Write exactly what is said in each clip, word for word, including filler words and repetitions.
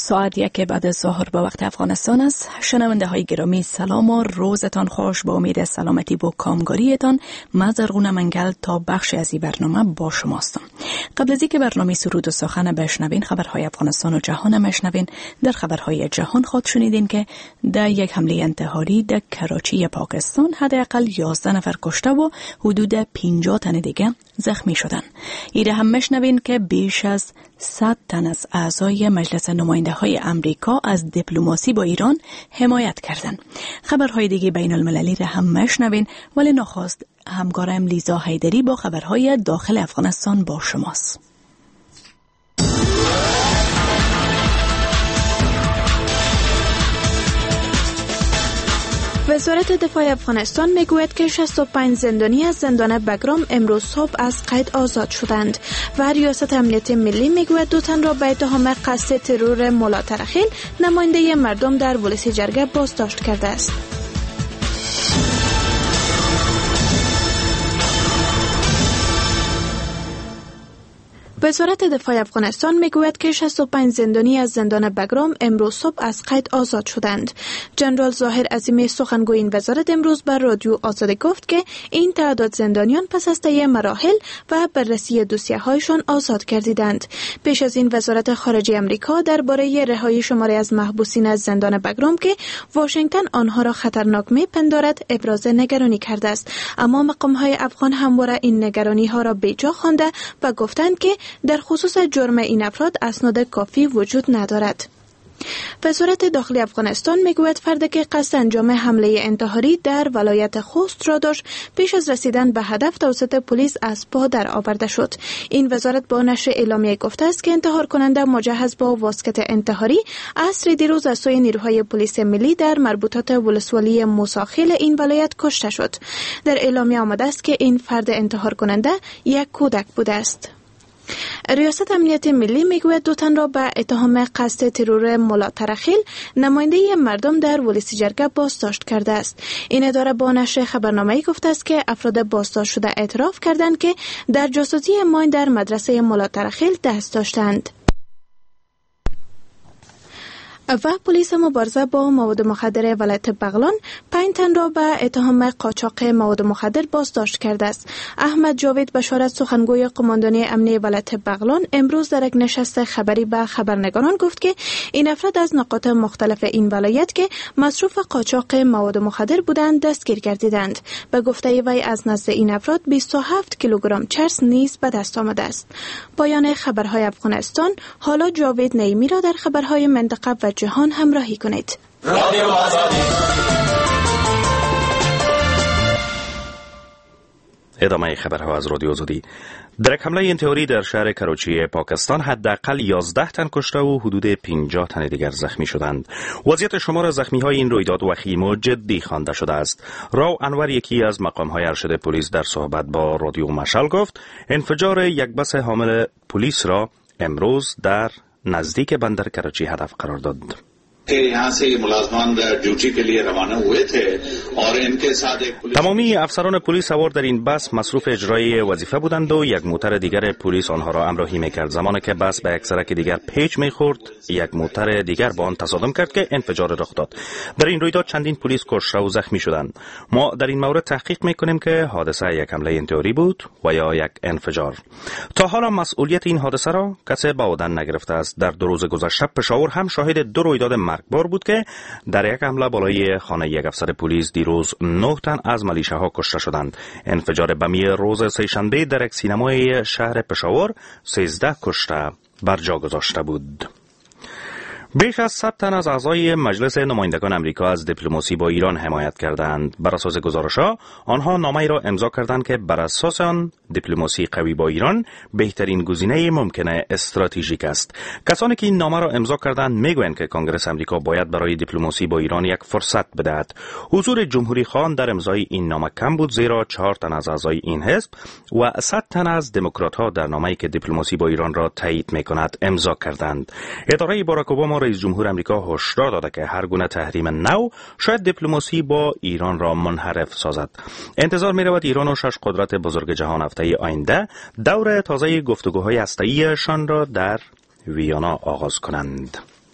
ساعت یک بعد از ظهر به وقت افغانستان است. شنونده های گرامی سلام و روزتان خوش. با امید سلامتی و کامگاریتان من زرغونه منگل تا بخش از این برنامه با شماستم. قبل از اینکه برنامه سرود و سخن بشنوین، خبرهای افغانستان و جهان مشنوین. در خبرهای جهان خود شنیدین که در یک حمله انتحاری در کراچی پاکستان حداقل یازده نفر کشته و حدود پنجاه تن دیگه زخمی شدن. ایره هم مشنوین که بیش از صد تن از اعضای مجلس نماینده های امریکا از دیپلماسی با ایران حمایت کردن. خبرهای دیگه بین المللی را هم مشنوین، ولی نخواست همکارم لیزا حیدری با خبرهای داخل افغانستان با شماست. وزارت دفاع افغانستان میگوید که شصت و پنج زندانی از زندان بگرام امروز صبح از قید آزاد شدند و ریاست امنیت ملی میگوید دو تن را به اتهام قصد ترور مولا ترخیل نماینده مردم در ولس جرگه بازداشت کرده است. وزارت دفاع افغانستان میگوید که شصت و پنج زندانی از زندان بگرام امروز صبح از قید آزاد شدند. جنرال ظاهر عظیمی سخنگوی این وزارت امروز بر رادیو آزادی گفت که این تعداد زندانیان پس از طی مراحل و بررسی دوسیه‌هایشان آزاد گردیدند. پیش از این وزارت خارجه آمریکا درباره رهایی شماری از محبوسین از زندان بگرام که واشنگتن آنها را خطرناک می‌پندارد ابراز نگرانی کرده است، اما مقام‌های افغان همواره این نگرانی‌ها را بیجا خوانده و گفتند که در خصوص جرم این افراد اسناد کافی وجود ندارد. وزارت داخلی افغانستان میگوید فردی که قصد انجام حمله انتحاری در ولایت خوست را داشت پیش از رسیدن به هدف توسط پلیس از پا در آورده شد. این وزارت با نشر اعلامیه گفته است که انتحار کننده مجهز با واسکت انتحاری عصر دیروز از سوی نیروهای پلیس ملی در مربوطات ولسوالی موساخیل این ولایت کشته شد. در اعلامیه آمده است که این فرد انتحار کننده یک کودک بوده است. ریاست امنیت ملی میگوید دو تن را به اتهام قصد ترور مولا ترخیل نماینده مردم در ولس جرگه بازداشت کرده است. این اداره با نشر خبرنامه‌ای گفته است که افراد بازداشت شده اعتراف کردند که در جاسوسی ماین در مدرسه مولا ترخیل دست داشتند. و پلیس مبارزه با مواد مخدر ولایت بغلان پنج تن را به اتهام قاچاق مواد مخدر بازداشت کرده است. احمد جاوید بشارت سخنگوی قماندانی امنیتی ولایت بغلان امروز در یک نشست خبری به خبرنگاران گفت که این افراد از نقاط مختلف این ولایت که مصروف قاچاق مواد مخدر بودند دستگیر گردیدند. به گفته وی از نزد این افراد بیست و هفت کیلوگرم چرس نیز به دست آمده است. پایان خبرهای افغانستان. حالا جاوید نعیمی را در خبرهای منطقه و جهان همراهی کنید. رادیو آزادی. ادامه خبرها از رادیو آزادی. در یک حمله انتحاری در شهر کراچی پاکستان حداقل یازده تن کشته و حدود پنجاه تن دیگر زخمی شدند. وضعیت شمار زخمی های این رویداد وخیم و جدی خوانده شده است. راو انور، یکی از مقام های ارشد پلیس، در صحبت با رادیو مشعل گفت انفجار یک بس حامل پلیس را امروز در نزدیک بندر کراچی هدف قرار داد. यहाँ से मुलाजमान ड्यूटी के लिए रवाना हुए थे और इनके साथ एक تمامی افسران پلیس سوار در این بس مصروف اجرای وظیفه بودند و یک موتر دیگر پلیس آنها را همراهی میکرد. زمانی که بس به یک سرک دیگر پیچ میخورد، یک موتر دیگر با آن تصادم کرد که انفجار رخ داد. در این رویداد چندین پلیس کشته و زخمی شدند. ما در این مورد تحقیق میکنیم که حادثه یک حمله انتحاری بود و یا یک انفجار. تا حالا مسئولیت این حادثه را کسی به عهده نگرفته است. در دو روز گذشته پشاور هم شاهد دو رویداد مرگبار بود که در یک حمله بالای خانه یک افسر پلیس دیروز نه تن از ملیشه‌ها کشته شدند. انفجار بمی روز سه‌شنبه در یک سینمای شهر پشاور سیزده کشته بر جا گذاشته بود. بیش از صد تن از اعضای مجلس نمایندگان امریکا از دیپلماسی با ایران حمایت کردند. بر اساس گزارش‌ها آنها نامه‌ای را امضا کردند که بر اساس آن دیپلماسی قوی با ایران بهترین گزینه ممکنه استراتژیک است. کسانی که این نامه را امضا کردند میگویند که کنگره امریکا باید برای دیپلماسی با ایران یک فرصت بدهد. حضور جمهوری خان در امضای این نامه کم بود، زیرا چهار تن از اعضای این حزب و صد تن از دموکرات‌ها در نامه‌ای که دیپلماسی با ایران را تایید می‌کند امضا کردند. اداره باراک اوباما رئیس جمهور آمریکا هشدار داده که هر گونه تحریم نو شاید دیپلماسی با ایران را منحرف سازد. انتظار می رود ایران و شش قدرت بزرگ جهان هفته آینده دور تازه گفتگوهای هسته‌ایشان را در ویانا آغاز کنند.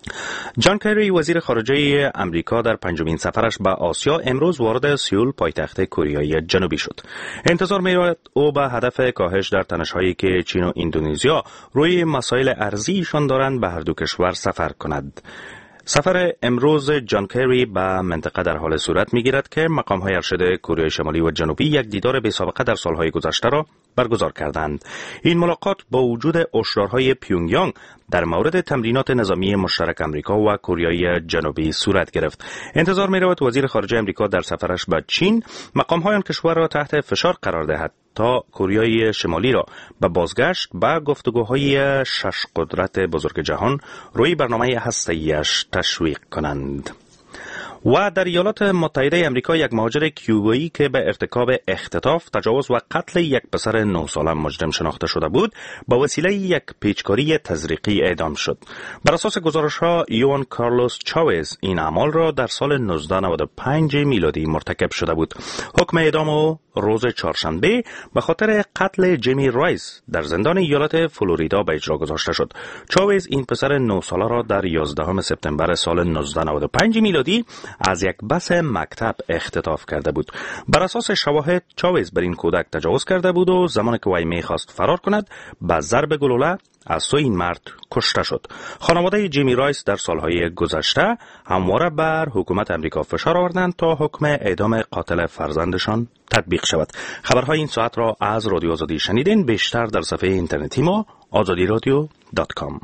جان کری وزیر خارجه امریکا در پنجمین سفرش به آسیا امروز وارد سئول پایتخت کره جنوبی شد. انتظار می‌رود او به هدف کاهش در تنش‌هایی که چین و اندونزیا روی مسائل ارضیشان دارند به هر دو کشور سفر کند. سفر امروز جان کری به منطقه در حال صورت می‌گیرد که مقام‌های ارشد کره شمالی و جنوبی یک دیدار بی‌سابقه در سال‌های گذشته را برگزار کردند. این ملاقات با وجود هشدارهای پیونگیانگ در مورد تمرینات نظامی مشترک امریکا و کره جنوبی صورت گرفت. انتظار می‌رود وزیر خارجه امریکا در سفرش به چین مقام‌های آن کشور را تحت فشار قرار دهد تا کره شمالی را به بازگشت به گفتگوهای شش قدرت بزرگ جهان روی برنامه هسته‌ایش تشویق کنند. و در ایالات متحده امریکا یک مهاجر کیوبایی که به ارتکاب اختطاف، تجاوز و قتل یک پسر نه ساله مجرم شناخته شده بود، با وسیله یک پیچکاری تزریقی اعدام شد. بر اساس گزارش‌ها یوان کارلوس چاوز این اعمال را در سال نوزده نود و پنج میلادی مرتکب شده بود. حکم اعدام او روز چهارشنبه به خاطر قتل جیمی رایس در زندان ایالت فلوریدا به اجرا گذاشته شد. چاوز این پسر نه ساله را در یازدهم سپتامبر سال نوزده نود و پنج میلادی از یک بس مکتب اختطاف کرده بود. بر اساس شواهد چاوز بر این کودک تجاوز کرده بود و زمانی که وی می‌خواست فرار کند با ضرب گلوله از سوی این مرد کشته شد. خانواده جیمی رایس در سالهای گذشته همواره بر حکومت امریکا فشار آوردند تا حکم اعدام قاتل فرزندشان تطبیق شود. خبرهای این ساعت را از رادیو آزادی شنیدین. بیشتر در صفحه اینترنتی ما آزادی رادیو دات کام.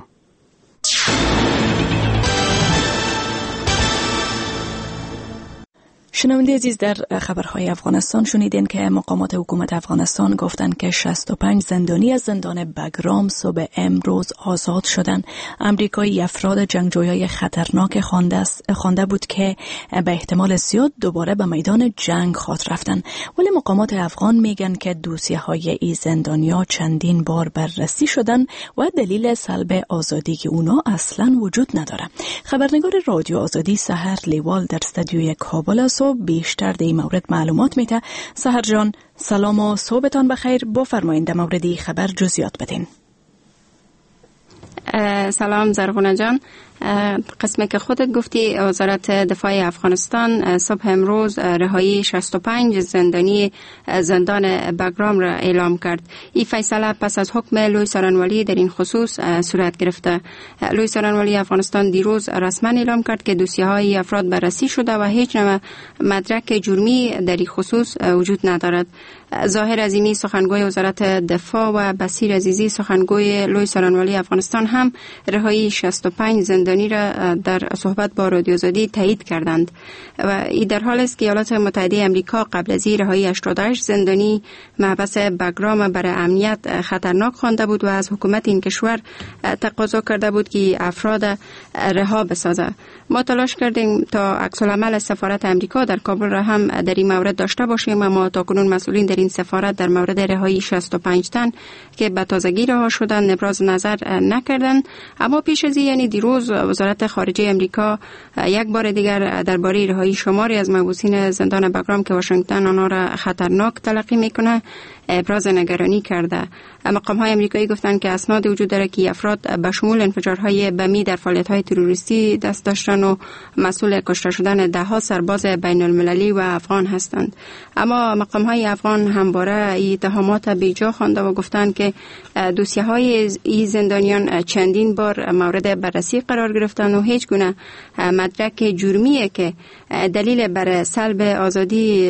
شنونده عزیز، در خبرهای افغانستان شنیدین که مقامات حکومت افغانستان گفتند که شصت و پنج زندانی از زندان بگرام صبح امروز آزاد شدند. امریکایی افراد جنگجویای خطرناک خوانده بود که به احتمال زیاد دوباره به میدان جنگ خواهد رفتند، ولی مقامات افغان میگن که دوسیه های این زندانیا چندین بار بررسی شدن و دلیل سلب آزادی اونا اصلا وجود نداره. خبرنگار رادیو آزادی سحر لیوال در استودیوی کابل است و بیشتر در این مورد معلومات میده. سحر جان، سلام و صبحتان بخیر. بفرمایید در مورد این خبر جزئیات بدین. سلام زرغونه جان. قسمی که خودت گفتی، وزارت دفاع افغانستان صبح امروز رهایی شصت و پنج زندانی زندان بگرام را اعلام کرد. این فیصله پس از حکم لوی سارنوالی در این خصوص صورت گرفته. لوی سارنوالی افغانستان دیروز رسما اعلام کرد که دوسیه های افراد بررسی شده و هیچ نوع مدرک جرمی در این خصوص وجود ندارد. ظاهر عظیمی سخنگوی وزارت دفاع و بصیر عزیزی سخنگوی لوی سارنوالی افغانستان هم رهایی شصت و پنج زندانی را در صحبت با رادیو آزادی تایید کردند و این در حال است که ایالات متحده امریکا قبل از این رهایی هشتاد و هشت زندانی محبس بگرام برای امنیت خطرناک خوانده بود و از حکومت این کشور تقاضا کرده بود که افراد رها بسازه. ما تلاش کردیم تا عکس العمل سفارت امریکا در کابل را هم در این مورد داشته باشیم، اما تاکنون مسئولین در این سفارت در مورد رهایی شصت و پنج تن که به تازگی رها شدند ابراز نظر نکردند. اما پیش از این، یعنی دیروز، وزارت خارجه امریکا یک بار دیگر درباره رهایی شماری از محبوسین زندان بگرام که واشنگتن آنها را خطرناک تلقی میکنه ابراز نگرانی کرده. مقام های امریکایی گفتند که اسناد وجود داره که افراد به شمول انفجارهای بمی در فعالیت های تروریستی دست داشتن و مسئول کشته شدن ده ها سرباز بین المللی و افغان هستند. اما مقام های افغان همواره این اتهامات بیجا خوانده و گفتند که دوسیه های این زندانیان چندین بار مورد بررسی قرار گرفتن و هیچ گونه مدرک جرمی که دلیل بر سلب آزادی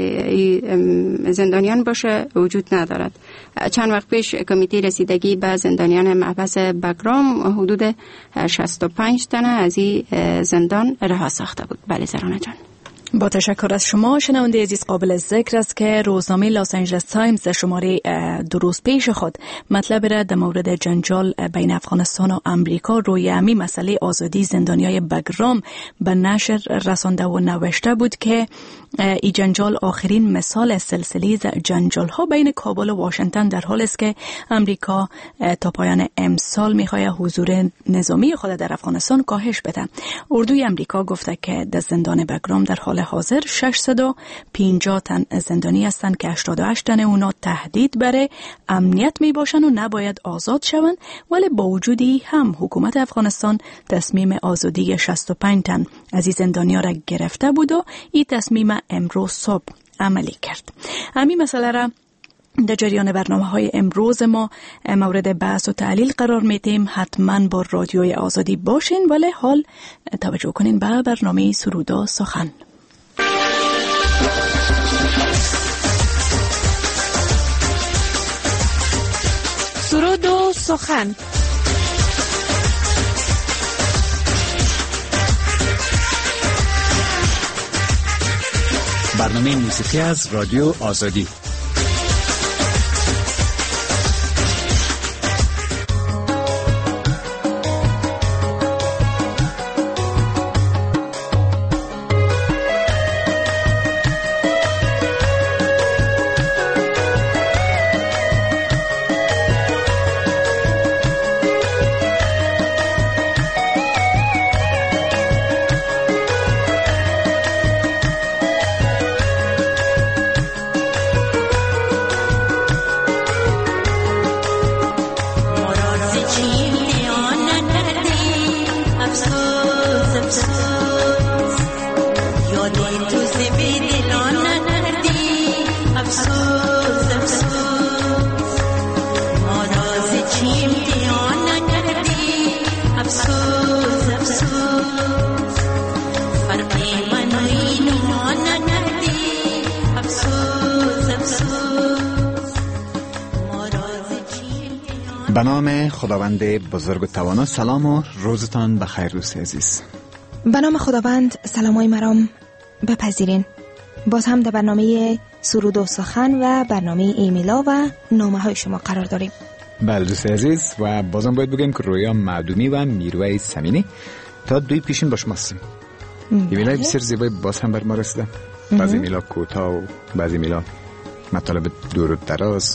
زندانیان باشه وجود ندارد. چند وقت پیش کمیته رسیدگی به زندانیان محبس بگرام حدود شصت و پنج تن از این زندان رها ساخته بود. بله زرانه جان. با تشکر از شما. شنونده عزیز، قابل ذکر است که روزنامه لاس آنجلس تایمز در شماره دو روز پیش خود مطلب را در مورد جنجال بین افغانستان و امریکا روی همین مسئله آزادی زندانیای بگرام به نشر رسانده و نوشته بود که این جنجال آخرین مثال سلسله جنجال ها بین کابل و واشنگتن در حال است که امریکا تا پایان امسال میخواد حضور نظامی خود در افغانستان کاهش بده. اردوی امریکا گفته که در زندان بگرام در حال حاضر ششصد و پنجاه تن زندانی هستند که هشتاد و هشت تن اونا تهدید برای امنیت می باشند و نباید آزاد شوند، ولی با وجودی هم حکومت افغانستان تصمیم آزادی شصت و پنج تن از این زندانی‌ها را گرفته بود و این تصمیم امروز صبح عملی کرد. همین مسئله را در جریان برنامه های امروز ما مورد بحث و تعلیل قرار میدیم. حتما با رادیوی آزادی باشین، ولی حال توجه کنین به برنامه سرود و سخن. سرود و سخن. برنامه موسیقی از رادیو آزادی. به نام خداوند بزرگ و توانا. سلام و روزتان بخیر دوست عزیز. به نام خداوند سلامای مرام بپذیرین. باز هم در برنامه سرود و سخن و برنامه ایمیلا و نامه های شما قرار داریم. بله دوست عزیز، و بازم باید بگیم که رویا معدومی و میروه سمینی تا دوی پیشین با شما هستیم. ایمیلا بسیار زیبای باز هم بر ما رسیده. بعضی ایمیلا کوتاه و بعضی ایمیلا مطالب دور و دراز،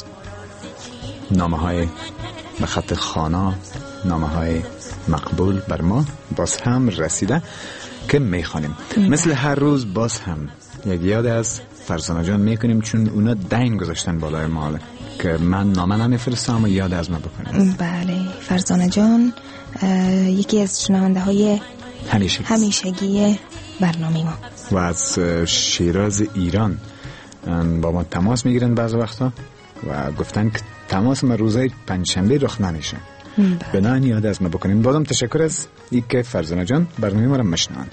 نامه های به خط خانا، نامه های مقبول بر ما باز هم رسیده که میخوانیم. مثل هر روز باز هم یک یاد از فرزانه جان میکنیم، چون اونا دین گذاشتن بالای ماله که من نامه نمیفرستم و یاد از ما بکنیم. بله، فرزانه جان یکی از شنونده های همیشگی همیشگی برنامه ما و از شیراز ایران با ما تماس میگیرن بعض وقتا و گفتن که تماس ما روزای پنجشنبه رخ نمیشه. بنابراین یاد از ما بکنیم. بازم تشکر از این که فرزانه جان برنامه ما را مشنوند.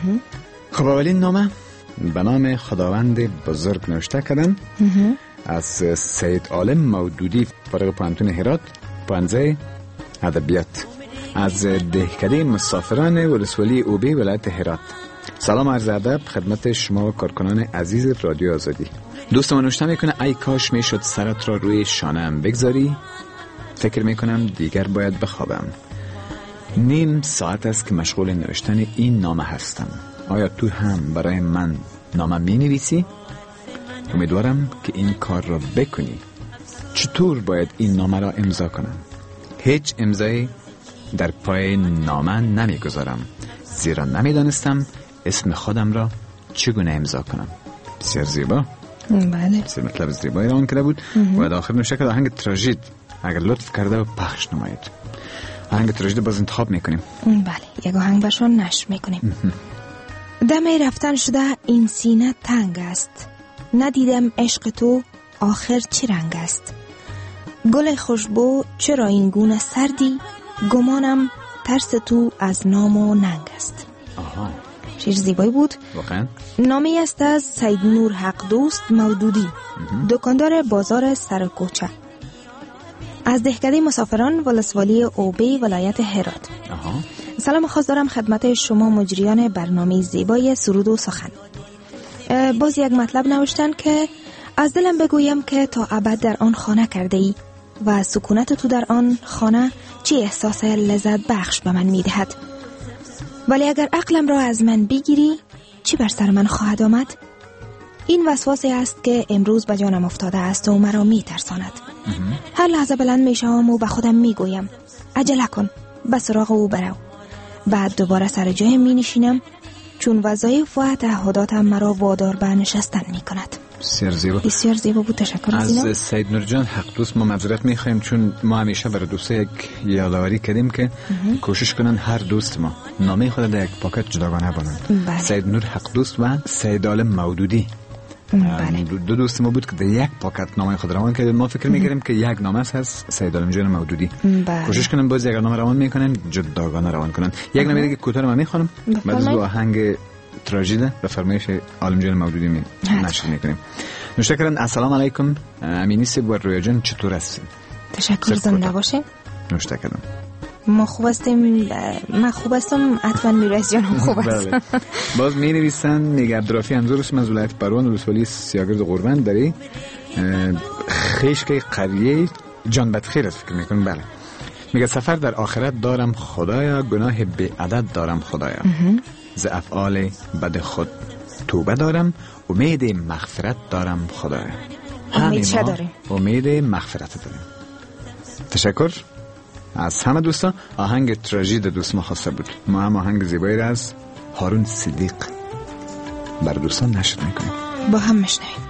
خب اولین نامه به نام خداوند بزرگ نوشته کردن از سید عالم مودودی، فارغ پانتون هرات، پانزه ادبیات، از دهکده مسافران ولسوالی اوبی ولایت هرات. سلام عرض ادب خدمت شما و کارکنان عزیز رادیو آزادی. دوست من نوشته میکنه ای کاش میشد سرت را روی شانه‌ام بگذاری، فکر میکنم دیگر باید بخوابم. نیم ساعت است که مشغول نوشتن این نامه هستم. آیا تو هم برای من نامه می نویسی؟ امیدوارم که این کار را بکنی. چطور باید این نامه را امضا کنم؟ هیچ امضایی در پای نامه نمیگذارم، زیرا نمیدانستم اسم خودم را چگونه امضا کنم. بسیار زیبا. بله، بسیار مطلب زیبایی را آن کرده بود. و در آخر نوشته که آهنگ تراژید اگر لطف کرده و پخش نمایید. آهنگ تراژید باز انتخاب میکنیم. بله، یک آهنگ برشان نشر میکنیم. دم رفتن شده این سینه تنگ است، ندیدم عشق تو آخر چه رنگ است. گل خوشبو چرا این گونه سردی، گمانم ترس تو از نام و ننگ است. آها، شعر زیبایی بود. واقعا. نامی است از سید نور حق دوست مودودی، دکاندار بازار سرکوچه، از دهکده مسافران ولسوالی اوبی ولایت هرات. آها. سلام خاص دارم خدمت شما مجریان برنامه زیبای سرود و سخن. باز یک مطلب نوشتن که از دلم بگویم که تا ابد در آن خانه کرده ای و سکونت تو در آن خانه چه احساس لذت بخش به من میدهد، ولی اگر عقلم را از من بگیری چی بر سر من خواهد آمد؟ این وسواسی است که امروز به جانم افتاده است و مرا میترساند. هر لحظه بلند میشم و به خودم میگویم عجله کن، به سراغ او برو. بعد دوباره سر جایم می نشینم چون وظایف و تعهداتم مرا وادار به نشستن می کند. بسیار زیبا، بسیار زیبا بود. تشکر از از سید نور جان. حق دوست ما معذرت میخوایم چون ما همیشه برای دوستا یک یادآوری کردیم که کوشش کنن هر دوست ما نامه خود در یک پاکت جداگانه بانند. بله. سید نور حق دوست و سید عالم مودودی بله. دو, دو دوست ما بود که در یک پاکت نامه خود روان کردیم. ما فکر میکردیم که یک نامه هست سید عالم جان مودودی. بله. کوشش کنن باز یک نامه روان میکنن جداگانه روان کنن. یک نامه دیگه کوتاه من میخوانم بعد از آهنگ تراژدی به فرمایش عالم جان مودودی می نشر میکنیم. نوشته السلام علیکم امینی سب و رویا جان، چطور هستین؟ تشکر، زنده باشین. نوشته کردم ما خوب هستیم. من خوب هستم، حتما میرس جان خوب است. باز می نویسن میگه عبدالرافی انظور اسم از ولایت پروان ولسوالی سیاگرد قربان داری خیش که قریه جان بدخیر است فکر میکنم. بله میگه سفر در آخرت دارم خدایا، گناه بی عدد دارم خدایا، ز افعال بد خود توبه دارم، امید مغفرت دارم خدایا. امید چه داریم؟ امید مغفرت داریم. تشکر از همه دوستان. آهنگ تراژدی دوست ما خواسته بود. ما هم آهنگ زیبایی را از هارون صدیق بر دوستان نشر میکنیم. با هم میشنویم.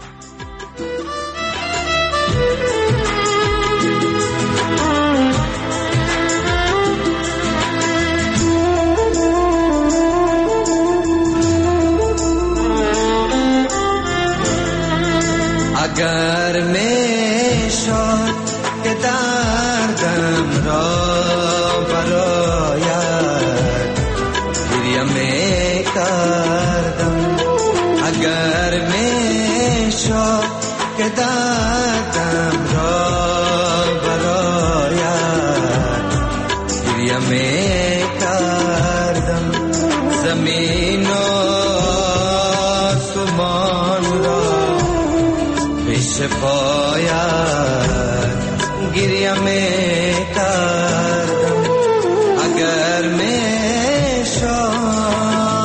اگر میشد که دردم را برایت گریه میکردم، اگر میشد که دردم را برایت گریه میکردم، زمین و آسمان را پیش پایت گریه میکردم، اگر میشد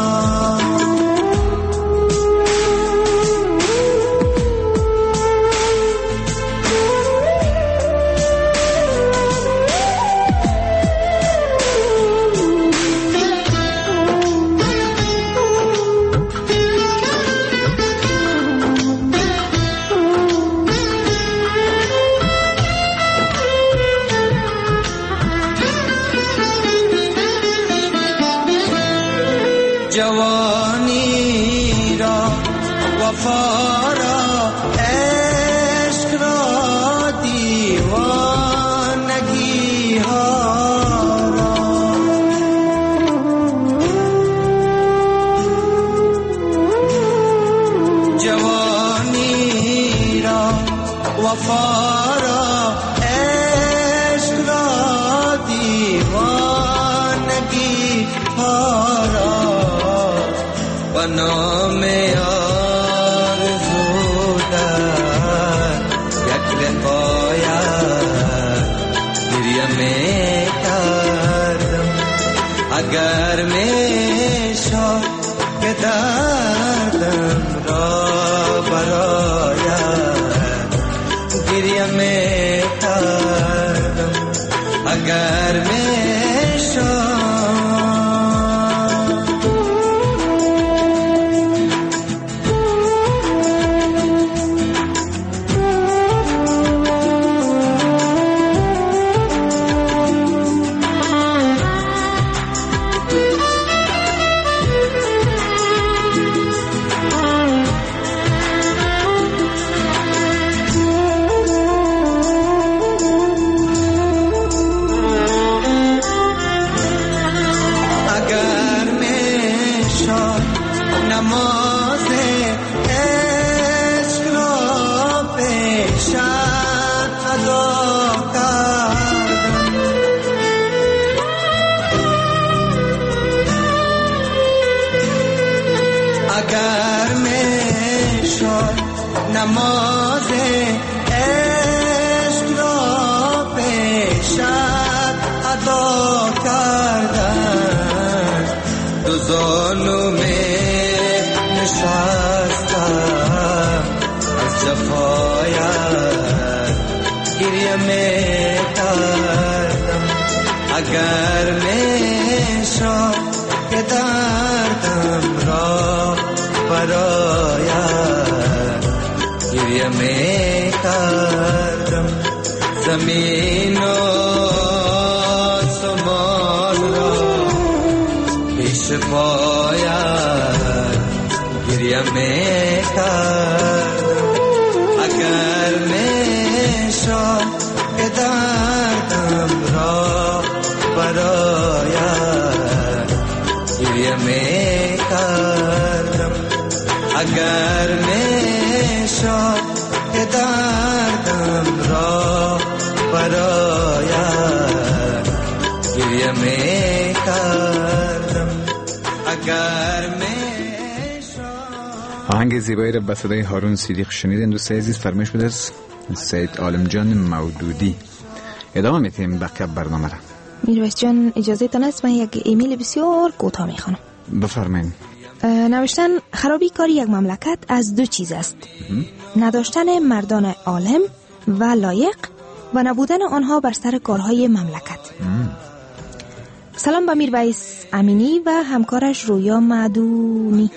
جوانی را وفا را عشق را دیوانگی ها را جوانی را وفا را عشق را دیوانگی ها را و نام آرزو در یک لقایت گریه میکردم، اگر میشد که دردم را برایت گریه میکردم، اگر میشد نماز عشق را پیشت ادا کردم، اگر میشد نماز عشق را پیشت ادا کردم، دو ظالم نشستم از جفایت گریه میکردم، اگر میشد که دردم را پیش پایت گریه میکردم اگر میشد که دردم را برایت گریه میکردم اگر میشد که دردم را برایت گریه میکردم اگر میشد. آهنگ زیبایی را به صدای هارون صدیق شنیدین دوستای عزیز. فرمایش بود از سید عالم جان مودودی. ادامه میتیم بقیه برنامه را. میرویس جان اجازه تان است من یک ایمیل بسیار کوتاه میخوانم. بفرمایید. نوشتن خرابی کار یک مملکت از دو چیز است: نداشتن مردان عالم و لایق و نبودن آنها بر سر کارهای مملکت. ام. سلام به میرویس امینی و همکارش رویا معدومی.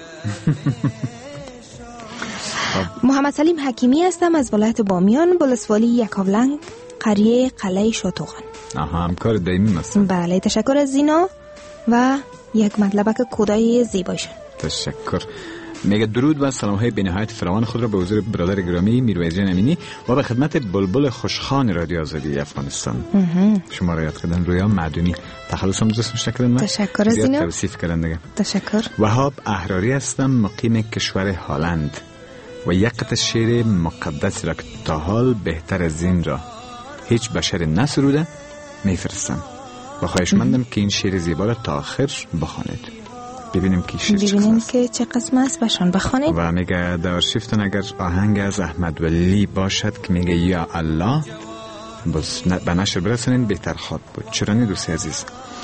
محمد سلیم حکیمی هستم از ولایت بامیان، ولسوالی یکاولنگ، قریه قلعه شاتوغان. آها، همکار دائمی هستم. بله، تشکر از زینا و یک مطلبک کدای زیبایشون. تشکر. میگه درود و سلام های بی‌نهایت فراوان خود را به حضور برادر گرامی میرویس جان امینی و به خدمت بلبل خوشخوان رادیو آزادی افغانستان. شما را یاد کردن رویا معدونی. تخلصم دوست مشکلن من. تشکر از زینا. توصیف کردن دیگه. تشکر. وهاب احراری هستم، مقیم کشور هلند و یک قطعه شعر مقدس را که تا حال بهتر از این را هیچ بشر نسروده میفرستم و خواهشمندم که این شعر زیبا را تا آخر بخوانید. ببینیم که شعر چه ببینیم که چه قسم است بشان بخوانید. و میگه در آرشیفتون اگر آهنگ از احمد ولی باشد که میگه یا الله بس به نشر برسونین بهتر خواد بود. چرا نی دوستی عزیز؟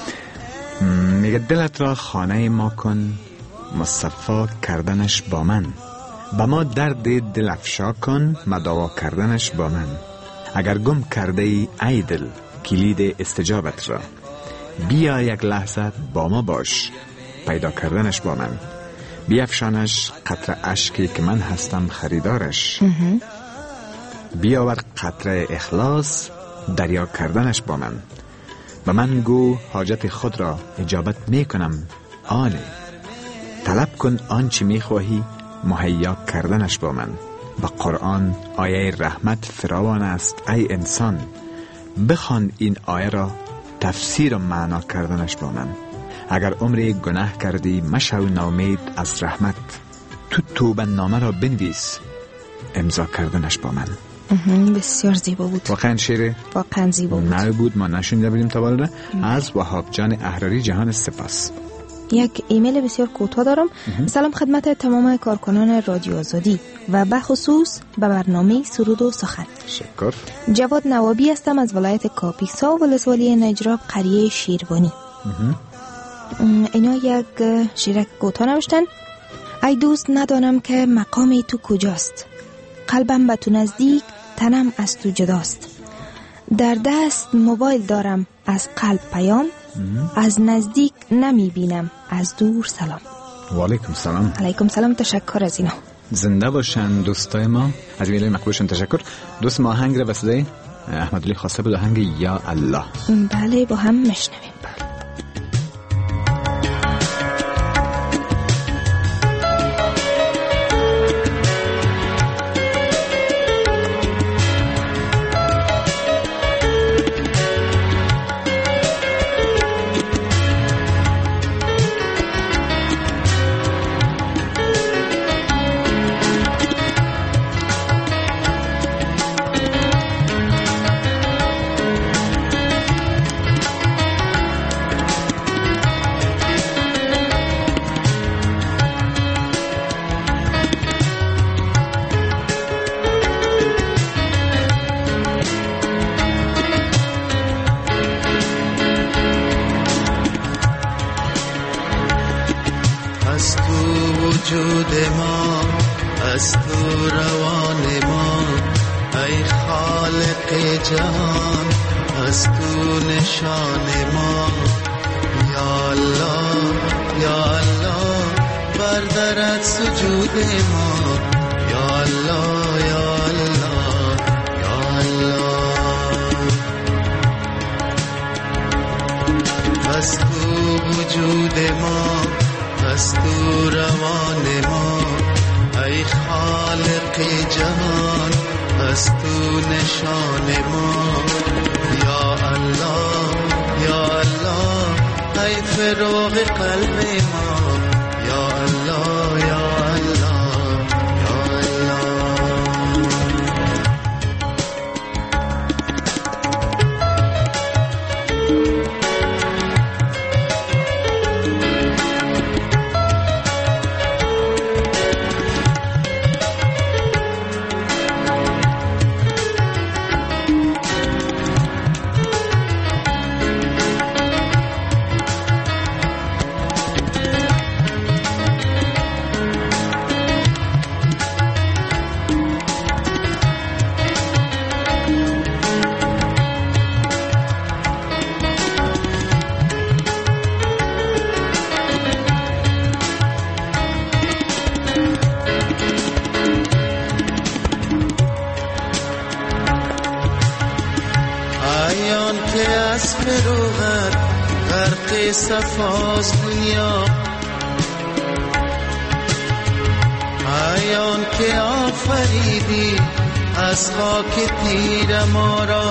میگه دلت را خانه ما کن، مصفا کردنش با من، با ما درد دل افشا کن، مداوا کردنش با من. اگر گم کرده ای ای دل کلید استجابت را، بیا یک لحظه با ما باش، پیدا کردنش با من. بیافشانش قطره اشکی که من هستم خریدارش، بیاور قطره اخلاص دریا کردنش با من. به من گو حاجت خود را اجابت میکنم آنه، طلب کن آنچه میخواهی مهیا کردنش با من. با قرآن آیه رحمت فراوان است ای انسان، بخوان این آیه را تفسیر و معنا کردنش با من. اگر عمری گناه کردی مشو ناامید از رحمت، تو توبه نامه را بنویس امضا کردنش با من. بسیار زیبا بود. واقعا شعر واقعا زیبا بود. نه بود ما نشونده بودیم تا بالا. از وهاب جان احراری جهان سپاس. یک ایمیل بسیار کوتاه دارم. سلام خدمت تمام کارکنان رادیو آزادی و به خصوص به برنامه سرود و سخن. شکر. جواد نوابی هستم از ولایت کاپیسا و ولسوالی نجراب قریه شیروانی. اینا یک شیرک کوتاه نوشتن. ای دوست ندانم که مقام تو کجاست، قلبم به تو نزدیک تنم از تو جداست. در دست موبایل دارم از قلب پیام، از نزدیک نمی بینم از دور سلام. و علیکم سلام. علیکم سلام. تشکر از اینا. زنده باشن دوستای ما. از ایمیل مقبولشون تشکر. دوست ما آهنگ را به صدای احمد علی خواسته بود، آهنگ یا الله. بله با هم میشنویم. بله. وجود ما از تو روان ما، ای خالق جهان از تو نشان ما. یا الله یا الله بردارد سجود ما. یا الله یا الله یا الله. از تو وجود ما، از تو روان ما، ای خالق جهان، از تو نشان ما. یا الله یا الله ای فراغ قلب ما. یا الله یا الله یا الله. صفاز دنیا، آیان که آفریدی از خاک تیر ما را.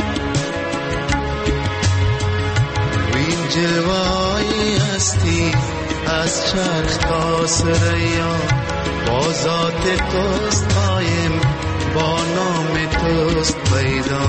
وین جلوه‌ای هستی از چرخ تا ثریا، با ذات توست قایم، با نام توست پیدا.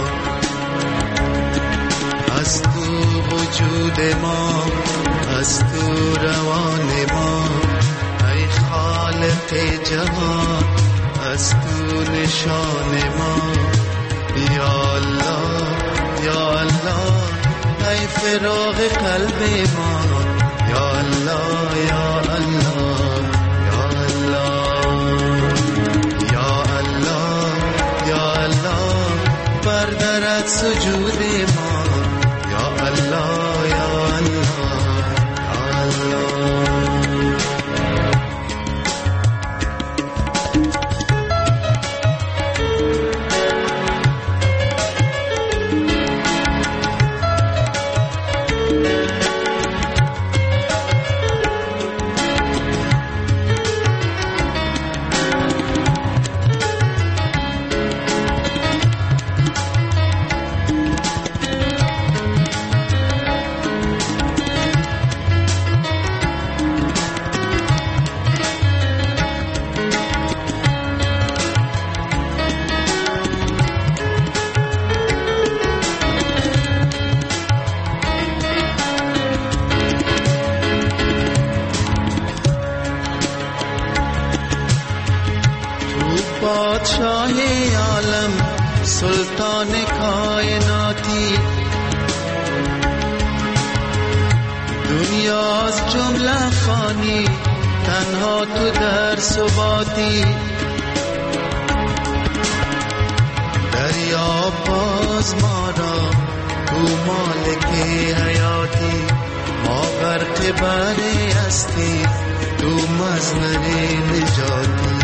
از تو وجود ما، از تو روان ما، ای خالق جهان، از تو نشان ما. یا الله یا الله ای فراغ قلب ما. یا الله یا الله یا الله یا الله یا الله بردرد سجود ما. یا الله یا الله یا الله. بادشاہ عالم سلطان کائناتی، دنیا از جمله فانی، تنها تو در ثباتی. دریا باز ما را، تو مالک حیاتی، ما غرق بحر هستی، تو مظهر نجاتی.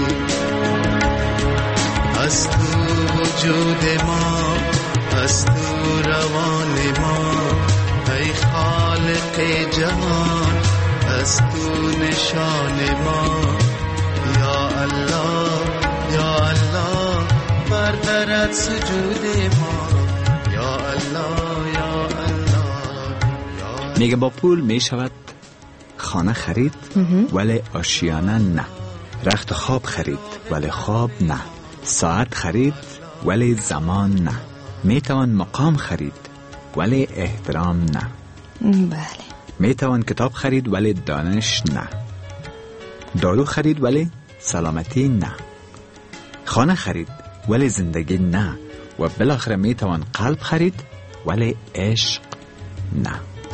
از تو وجود ما، از تو روان ما، ای خالق جهان، از تو نشان ما. یا الله یا الله بردرد سجود ما. یا الله یا الله. میگه با پول میشود خانه خرید ولی آشیانه نه، رخت خواب خرید ولی خواب نه، ساعت خرید ولی زمان نه، میتوان مقام خرید ولی احترام نه. بله. میتوان کتاب خرید ولی دانش نه، دارو خرید ولی سلامتی نه، خانه خرید ولی زندگی نه، و بالاخره میتوان قلب خرید ولی عشق نه.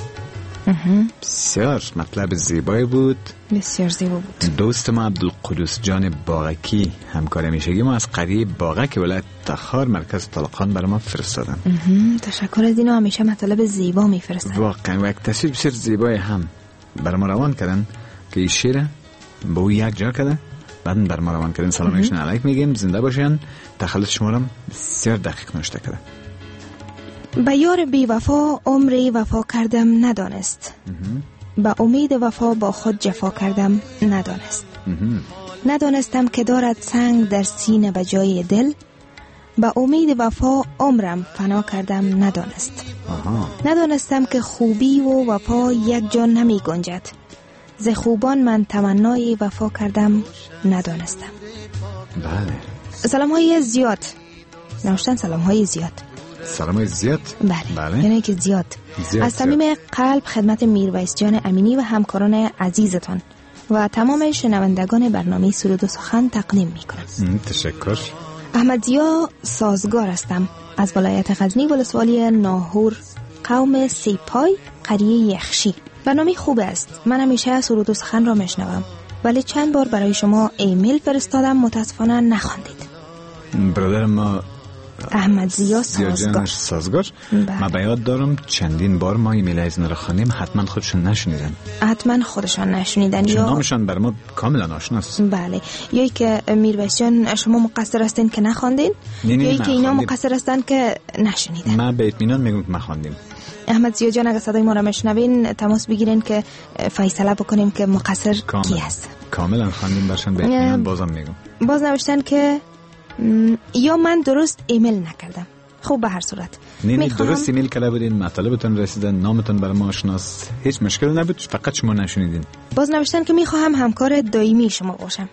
بسیار مطلب زیبایی بود، بسیار زیبا بود. دوست ما عبدالقدوس جان باغکی همکار همیشگی ما از قریه باغک ولایت تخار مرکز طالقان برای ما فرستادن. تشکر از اینو، همیشه مطلب زیبا میفرستن. واقعا و یک تصویر بسیار زیبای هم برای ما روان کردن که این شیر با او یک جا کرده، بعد برای ما روان کردن. سلام علیکم میگیم، زنده باشین. تخلص شما را بسیار دقیق نوشته کرده. به یار بی وفا عمری وفا کردم ندانست، به امید وفا با خود جفا کردم ندانست. ندانستم که دارد سنگ در سینه به جای دل، به امید وفا عمرم فنا کردم ندانست. آها. ندانستم که خوبی و وفا یک جان نمی گنجد، ز خوبان من تمنای وفا کردم ندانستم. بله. سلام های زیاد نوشتن، سلام های زیاد. سلام های زیاد؟ بله, بله. یعنی که زیاد, زیاد از صمیم قلب خدمت میرویس جان امینی و همکاران عزیزتان و تمام شنوندگان برنامه سرود و سخن تقدیم می کنم. تشکر. احمدزیا سازگار هستم از ولایت غزنی، ولسوالی ناهور، قوم سیپای، قریه یخشی. برنامه خوب است. من همیشه سرود و سخن را میشنوم، ولی چند بار برای شما ایمیل فرستادم، متاسفانه نخواندید. برادر ما احمدزیا سازگار سازگار ما بیاد دارم چندین بار ما ایمیل از اینا را خوانیم، حتما خودشون نشنیدن. حتما خودشان نشنیدن یا نامشان بر ما کاملا آشناست. بله، یا که میرویس جان شما مقصر هستین که نخواندین، یا که اینا مقصر هستن که نشنیدن. ما به اطمینان میگم که ما خواندیم. احمدزیا جان اگه صدای ما را میشنوین تماس بگیرین که فیصله بکنیم که مقصر کامل. کی هست. کاملا خواندیم برشان به اطمینان. بازم میگم باز نوشتن که یا من درست ایمیل نکردم. خب به هر صورت نه نه درست ایمیل کرده بودین، مطالبتون رسیدن، نامتون برای ما آشناست، هیچ مشکل نبود، فقط شما نشنیدین. باز نوشتن که میخواهم همکار دائمی شما باشم.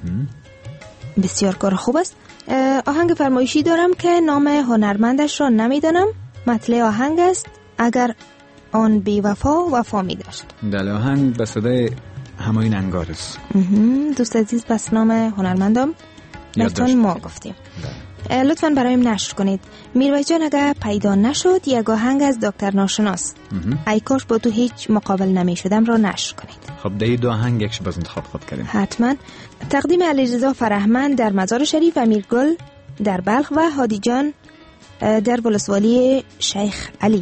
بسیار کار خوب است. آهنگ فرمایشی دارم که نام هنرمندش را نمیدانم. مطلع آهنگ است اگر آن بی وفا وفا می داشت. دل آهنگ به صدای همایون انگار است. دوست عزیز، پس نام هنرمندم لطفاً ما گفتیم. لطفاً برایم نشر کنید. میرویس جان اگر پیدا نشد یک آهنگ از دکتر ناشناس ای کاش با تو هیچ مقابل نمی شدم را نشر کنید. خب ده دو آهنگ یکش باز انتخاب خود کردیم. حتما. تقدیم علیرضا فرهمند در مزار شریف، امیرگل در بلخ و هادی جان در ولسوالی شیخ علی.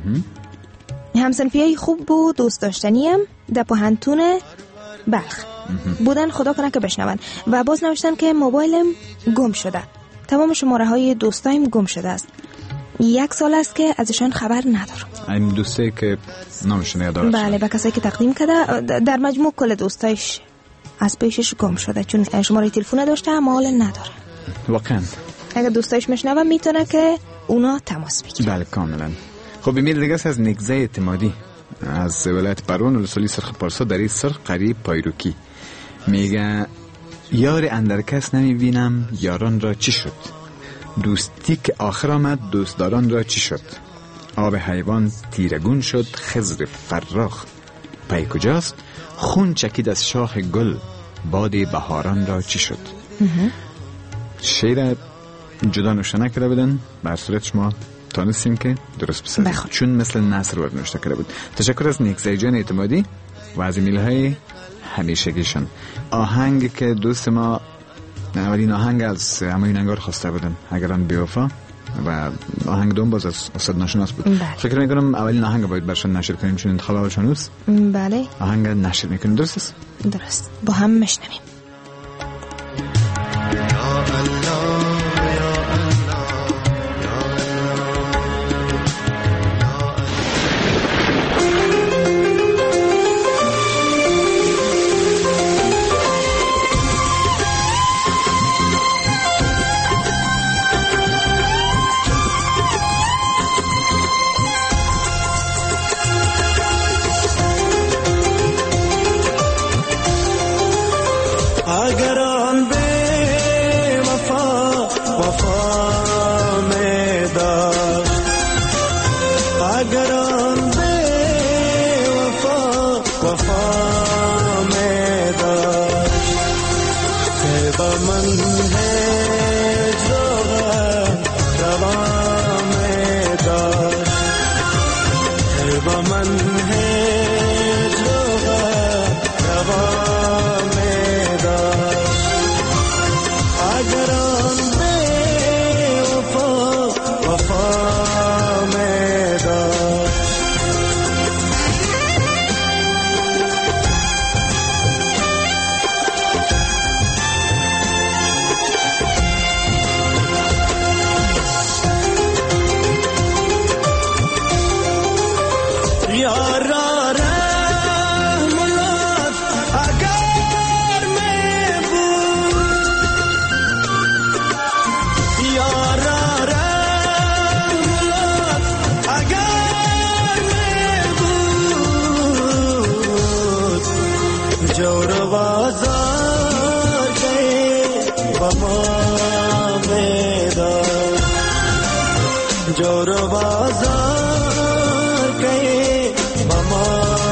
همسنفیای خوب و دوست داشتنیم در پوهنتون بلخ بودن، خدا کنه که بشنون. و باز نوشتن که موبایلم گم شده، تمام شماره های دوستایم گم شده است، یک سال است که ازشان خبر ندارم. این دوسته که نامشون یاد داشت. بله، به کسایی که تقدیم کرده، در مجموع کل دوستایش از پیشش گم شده، چون شماره تلفن داشته اما حال نداره. واقعا اگر دوستایش میشنون میتونه که اونا تماس بگیرن. بله کاملا. خب ایمیل دیگه از نگزه اعتمادی از ولایت پروان ولسوالی سرخ پارسا در این سرخ قریب پایروکی میگه یار اندرکس نمیبینم یاران را چی شد، دوستی که آخر آمد دوستداران را چی شد، آب حیوان تیرگون شد خضر فراخ پای کجاست، خون چکید از شاخ گل باد بهاران را چی شد. شعر جدا نوشته نکرده بودن، بر صورت شما تانستیم که درست بسازیم چون مثل نصر ورد نوشته کرده بود. تشکر از نیکزای جان اعتمادی و از ایمیل های همیشگیشان. آهنگ که دوست ما اولین آهنگ از همایون انگار خواسته بودن، اگران بیوفا، و آهنگ دوم باز از استاد ناشناس بود. بله. فکر میکنم اولین آهنگ باید برشان نشر کنیم چون انتخاب اولشان اوست. بله، آهنگ نشر میکنیم. درست است؟ درست. با هم مشنویم. شور و بازار که با ما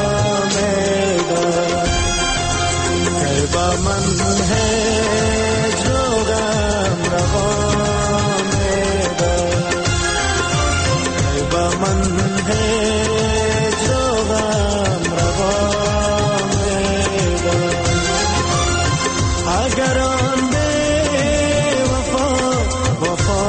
میدار که با من هیچ رو غم روا میدار که با من هیچ رو غم روا میدار اگر آن به وفا وفا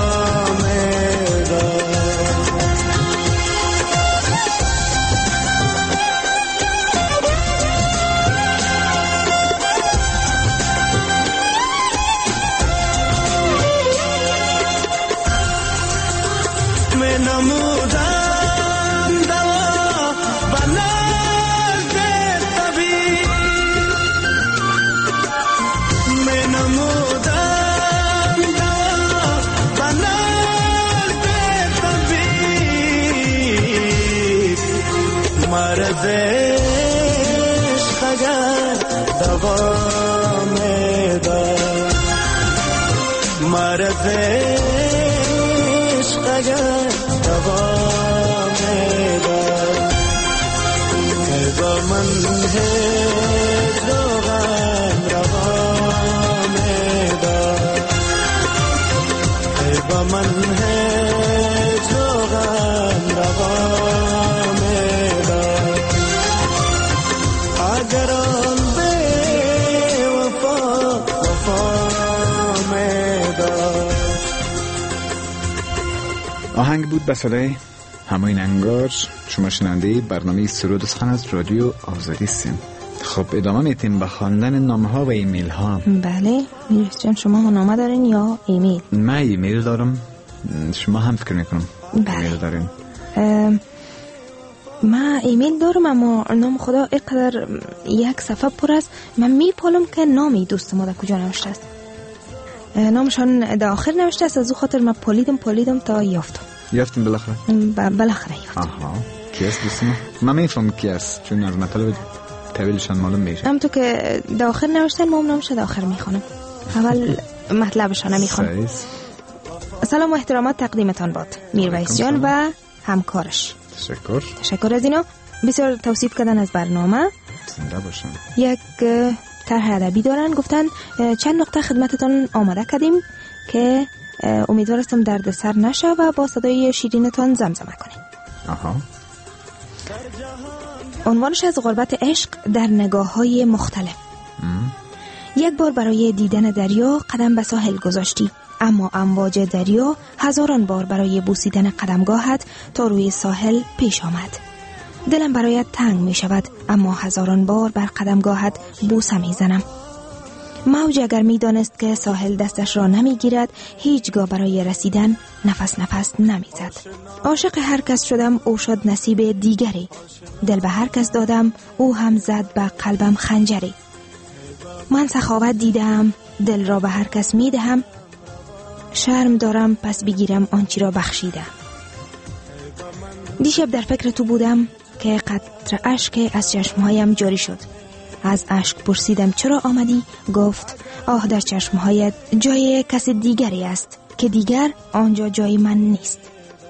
مرز عشق اگر دوا میدار مرز عشق اگر دوا میدار که با من هیچ رو غم روا میدار که با من هیچ رو غم روا گران به وفا وفا میدار. آهنگ بود به صدای هماین انگار. شما شنونده برنامه سرود و سخن از رادیو آزادی هستین. خب ادامه میتیم به خواندن نامه ها و ایمیل ها. بله میرس جان، شما هم نامه دارین یا ایمیل؟ من ایمیل دارم، شما هم فکر میکنم ایمیل دارین. من ایمیل دارم اما نام خدا اینقدر یک صفحه پر است من میپالم که نامی دوست ما در کجا نوشته است. نامشان در آخر نوشته است، از او خاطر من پالیدم پالیدم تا یافتم. یافتیم بالاخره؟ بالاخره یافتم. آها کی است دوست ما؟ من میفهم کی است چون از مطلب طویلشان معلوم میشه. هم تو که در آخر نوشتن ما هم نامش در آخر میخوانم، اول مطلبشان میخوانم. سلام و احترامات تقدیمتان باد میرویس جان و همکارش. تشکر. تشکر از اینا. بسیار توصیف کردن از برنامه. زنده باشن. یک طرح ادبی دارن، گفتن چند نقطه خدمتتان آماده کردیم که امیدوار هستم درد سر نشه و با صدای شیرینتان زمزمه کنیم. آها. عنوانش از غربت عشق در نگاه‌های مختلف. ام. یک بار برای دیدن دریا قدم به ساحل گذاشتی، اما امواج دریا هزاران بار برای بوسیدن قدمگاهت تا روی ساحل پیش آمد. دلم برایت تنگ می شود، اما هزاران بار بر قدمگاهت بوسه می زنم. موج اگر می دانست که ساحل دستش را نمی گیرد، هیچگاه برای رسیدن نفس نفس نمی زد. عاشق هر کس شدم، او شد نصیب دیگری. دل به هر کس دادم، او هم زد به قلبم خنجری. من سخاوت دیدم، دل را به هر کس می دهم. شرم دارم پس بگیرم آنچی را بخشیدم. دیشب در فکر تو بودم که قطره اشک از چشمهایم جاری شد. از اشک پرسیدم چرا آمدی؟ گفت آه در چشمهایت جای کس دیگری است که دیگر آنجا جای من نیست.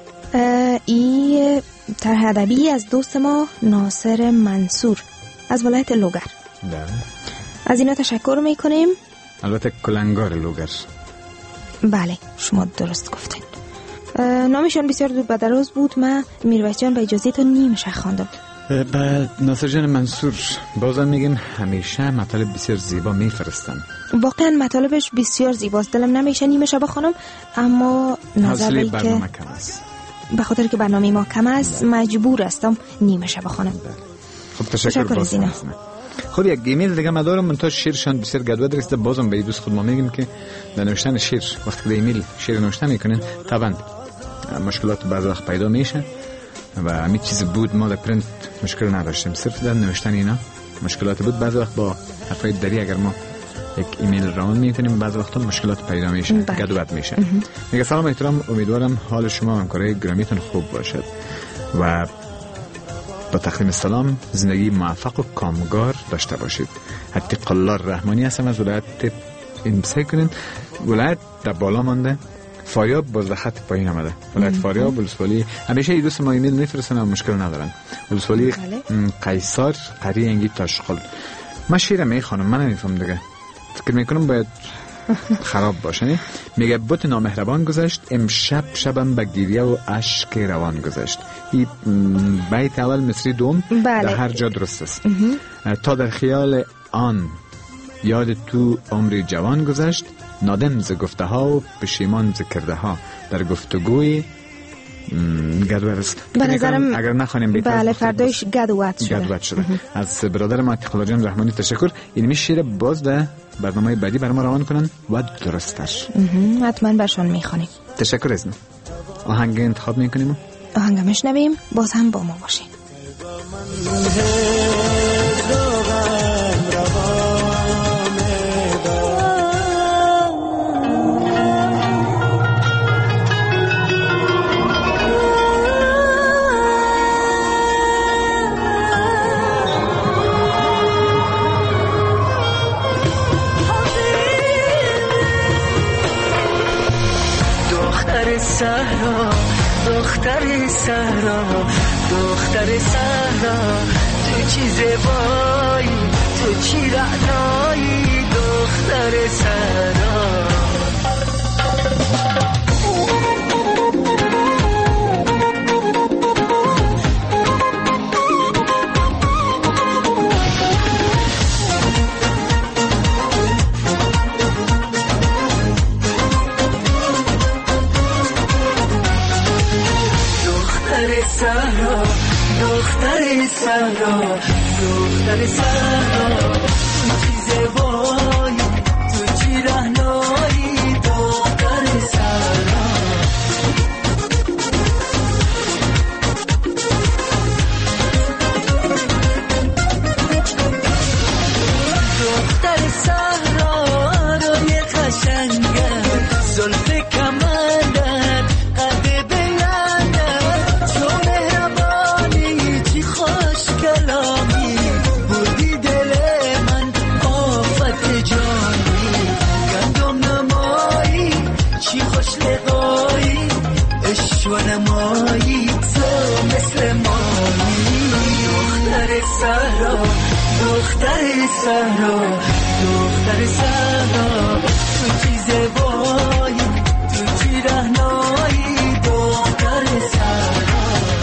این طرح ادبی از دوست ما ناصر منصور از ولایت لوگر. از اینا تشکر میکنیم. البته کلنگار لوگر. بله شما درست گفتین. نامشان بسیار دور بدراز بود. من میرویس جان به اجازه تو نیمش خواندم. بعد ناصر جان منصور بازم میگم همیشه مطالب بسیار زیبا میفرستن. واقعا مطالبش بسیار زیباست. دلم نمیشه نیمش بخونم، اما نظر به برنامه کم است. به خاطر که برنامه ما کم است مجبور هستم نیمش بخونم. خب تشکر, تشکر از اینا. خب یک ایمیل دیگه ما دارم، منتها شعرشان بسیار گدوه درسته. بازم به دوست خود ما میگم که در نوشتن شعر وقتی که ایمیل شعر نوشته میکنین طبعا مشکلات بعض وقت پیدا میشه و همین چیز بود ما در پرینت مشکل نداشتیم، صرف در نوشتن اینا مشکلات بود. بعض وقت با حرفای دری اگر ما یک ایمیل ران میکنیم بعض وقتا مشکلات پیدا میشه، گدوت میشه. میگه سلام احترام، امیدوارم حال شما و همکارای گرامیتون خوب باشد و با تقدیم سلام زندگی موفق و کامگار داشته باشید. حتی قلار رحمانی هستم از ولایت این بسه کنین. ولایت در بالا مانده فاریاب باز خط پایین آمده. ولایت فاریاب ولسوالی همیشه این دوست ما ایمیل میفرستن و مشکل ندارن. ولسوالی قیصر قریه انگی تاشقل. من شیر میخوانم، من نمیفهم دیگه. فکر میکنم باید خراب باشه. میگه بوت نامهربان گذشت، امشب شبم به گریه و اشک روان گذشت. این بیت اول مصری دوم بله. در هر جا درست است. تا در خیال آن یاد تو عمری جوان گذشت، نادم ز گفته ها و پشیمان ز کرده ها. در گفتگوی گدوت است. به نظرم اگر نخوانیم بیت بله فردایش گدوت شده. گدوت شده. از برادر ما عتیق الله جان رحمانی تشکر. این میشه باز ده برنامه بعدی برام روان کنن و درستش. حتما برشان میخوانیم. تشکر از ما. آهنگ انتخاب میکنیم. آهنگ میشنویم، باز هم با ما باشین. سهرا دختر سهرا دختر سهرا تو چی زیبایی تو چی رعنایی دختر سهرا سهرا دختر سهرا دختر سهرا تو چی زیبایی تو چی رهنایی دختر سهرا دختر سهرا روی قشنگت زلف کمندت قد ونمایی تو مثل مایی دختر سهرا دختر سهرا دختر سهرا تو چی زیبایی تو چی رهنایی دختر سهرا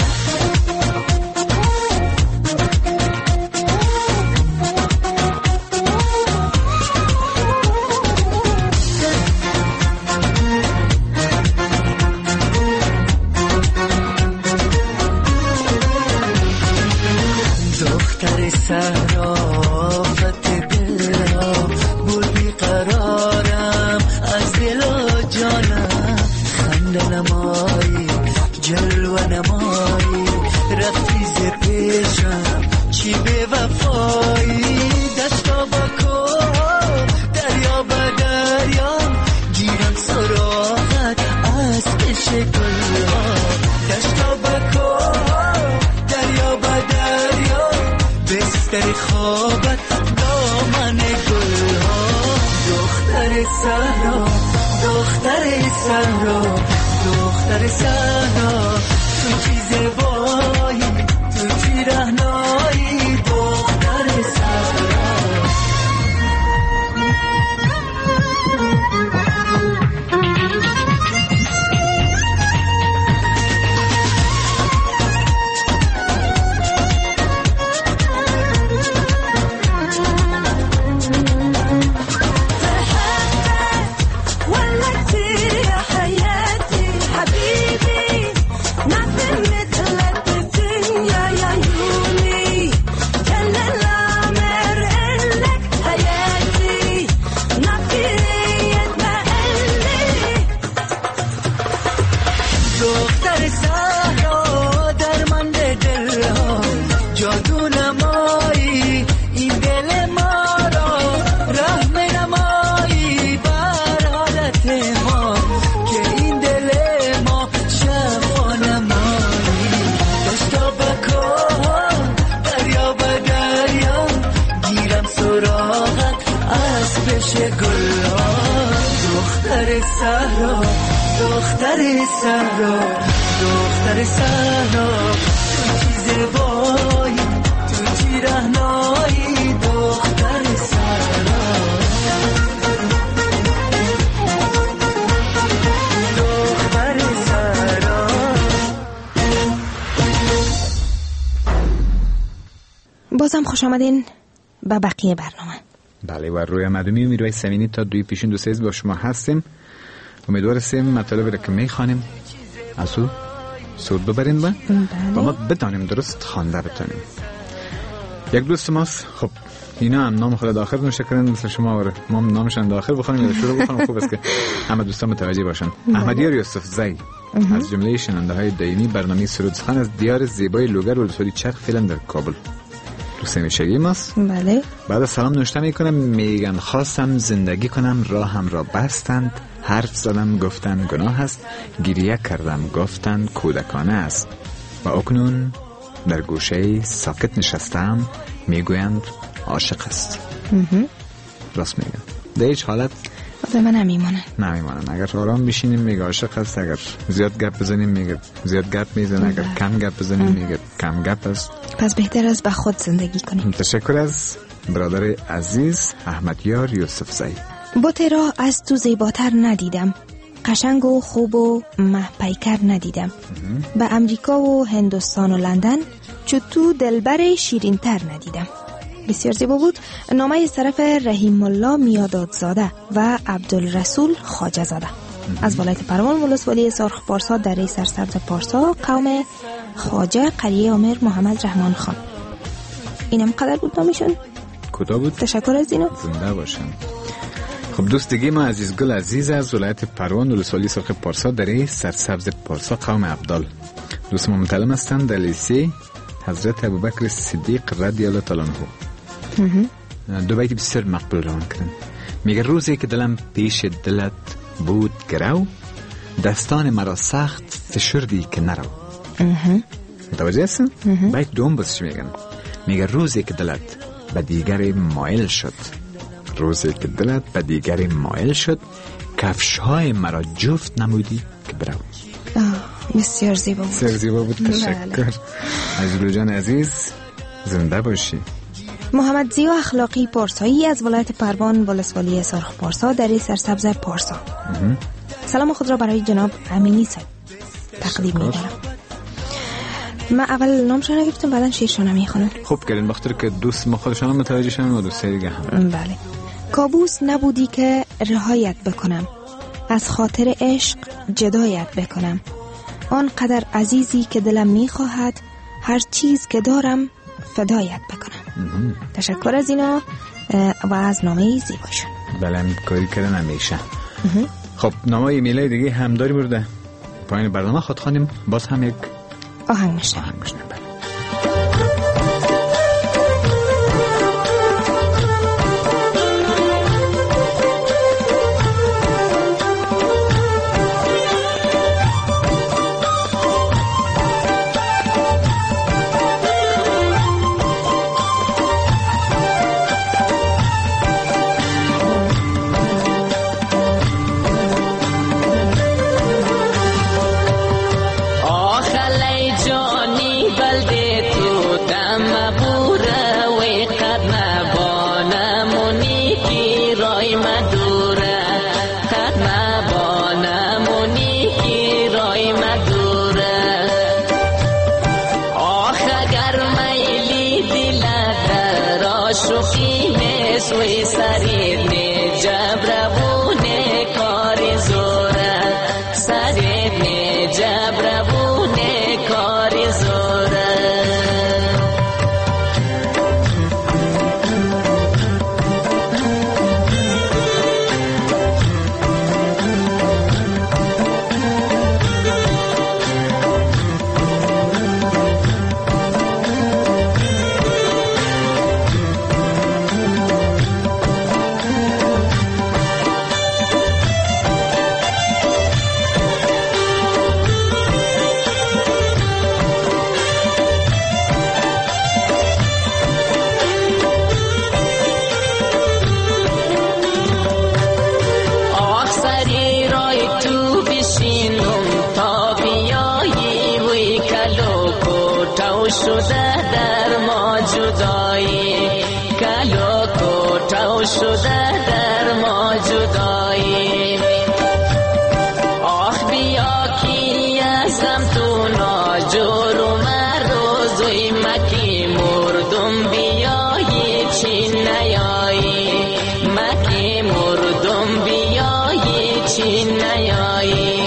سهرا فت دل را بودی قرارم از دل و جانم خنده نمایی جلوه نمایی رفتی ز پیشم چی به وفایی دشتا با کوه دریا با دریا گیرم سراغت از پیش گلها دشتا با کوه دریا با دریا بستر خوابت دامن گلها دختر سهرا دختر سهرا دختر سهرا تو چی زیبایی تو چی رهنایی دختر سهرا دختر صحرا دختر صحرا دختر صحرا تو چی زیبایی تو چی رهنایی دختر صحرا دختر صحرا. بازم خوش آمدین به بقیه برنامه. بله و روی مدومی و میروی سمینی تا دوی پیشین دو سیز با شما هستیم. امیدوار هستیم مطالبی را که میخوانیم از او سود ببرین و با ما بدانیم درست خوانده بتانیم. یک دوست ماست، خب اینا هم نام خود داخل نوشته کردن مثل شما و ما نامشان داخل بخونیم یا شروع بخونیم. خوب است که همه دوستان متوجه باشن. احمدیار یوسف زی از جمله شنونده های دائمی برنامه سرود سخن از دیار زیبای لوگر ولسوالی چرخ فعلا در کابل دوست همیشگی ماست. بله. بعد از سلام نوشته میکنم میگن خواستم زندگی کنم راهم را بستند، حرف زدم گفتن گناه است، گریه کردم گفتن کودکانه است و اکنون در گوشه ساکت نشستم میگویند عاشق است. راست میگن در هیچ حالت به من نمیمانن نمیمانن. اگر آرام بشینیم میگه عاشق است، اگر زیاد گپ بزنیم میگه زیاد گپ میزنه، اگر کم گپ بزنیم میگه کم گپ است. پس بهتر است به خود زندگی کنیم. تشکر از برادر عزیز احمدیار یوسف زی. بت را از تو زیباتر ندیدم، قشنگ و خوب و محپیکر ندیدم. به امریکا و هندوستان و لندن چو تو دلبر شیرینتر ندیدم. بسیار زیبا بود. نامه از طرف رحیم الله میادادزاده و عبدالرسول خواجه زاده از ولایت پروان ولسوالی سرخ پارسا دره سرسبز پارسا قوم خواجه قریه عمر محمد رحمان خان. اینم قدر بود نامیشون. کدا بود؟ تشکر از اینا. زنده باشن. خب دوست دیگه ما عزیز گل عزیز از ولایت پروان ولسوالی سرخ پارسا دره سرسبز پارسا قوم عبدال. دوست ما متعلم هستند در لیسه حضرت ابوبکر صدیق رضی الله تعالی عنه. دو بیت بسیار مقبول روان کردن. میگه روزی که دلم پیش دلت بود گرو، دستان مرا سخت فشردی که نرو. متوجه هستن؟ بیت دوم بسش میگن. میگه روزی که دلت به دیگر مایل شد، روزی که دلت به دیگر مایل شد، کفشهای مرا جفت نمودی که برو. بسیار زیبا بود. بسیار زیبا بود. تشکر. عزیز جان عزیز زنده باشی. محمد زیو اخلاقی پارسایی از ولایت پروان ولسوالی سرخ پارسا دره سرسبز پارسا. سلام خود را برای جناب امینی صاحب تقدیم می‌کنم. من اول نامشون رو گفتم بعدن شیرشون رو میخونم. خوب کردین بخاطر که دوست ما خودشان هم متوجه شدن و دوست دیگه هم. بله. کابوس نبودی که رهایت بکنم، از خاطر عشق جدایت بکنم. آن قدر عزیزی که دلم میخواهد، هر چیز که دارم فدایت بکنم. تشکر از اینا و از نامه زیباشون. بله کاری کردن همیشه. خب نامه ایمیل دیگه هم داری برده پایین برنامه خود خانیم باز هم یک آهنگ میشنم. آهنگ میشنم. بله. شده در ما جدایی. آخ بیا کی ازم تو ناجور و مروزوی مکی مردم بیایی چی نیایی، مکی مردم بیایی چی نیایی.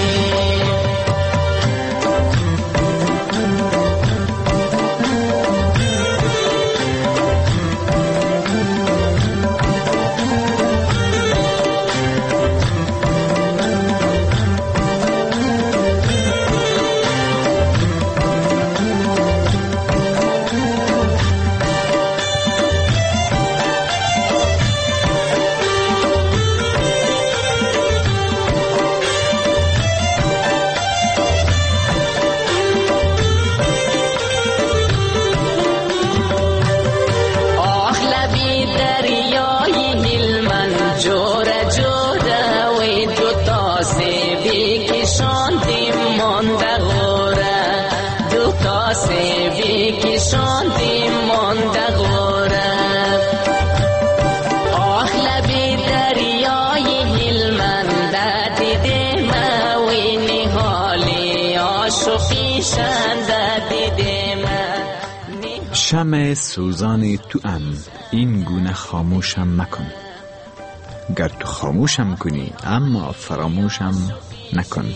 شمع سوزان تو ام این گونه خاموشم مکن، گر تو خاموشم کنی اما فراموشم نکن.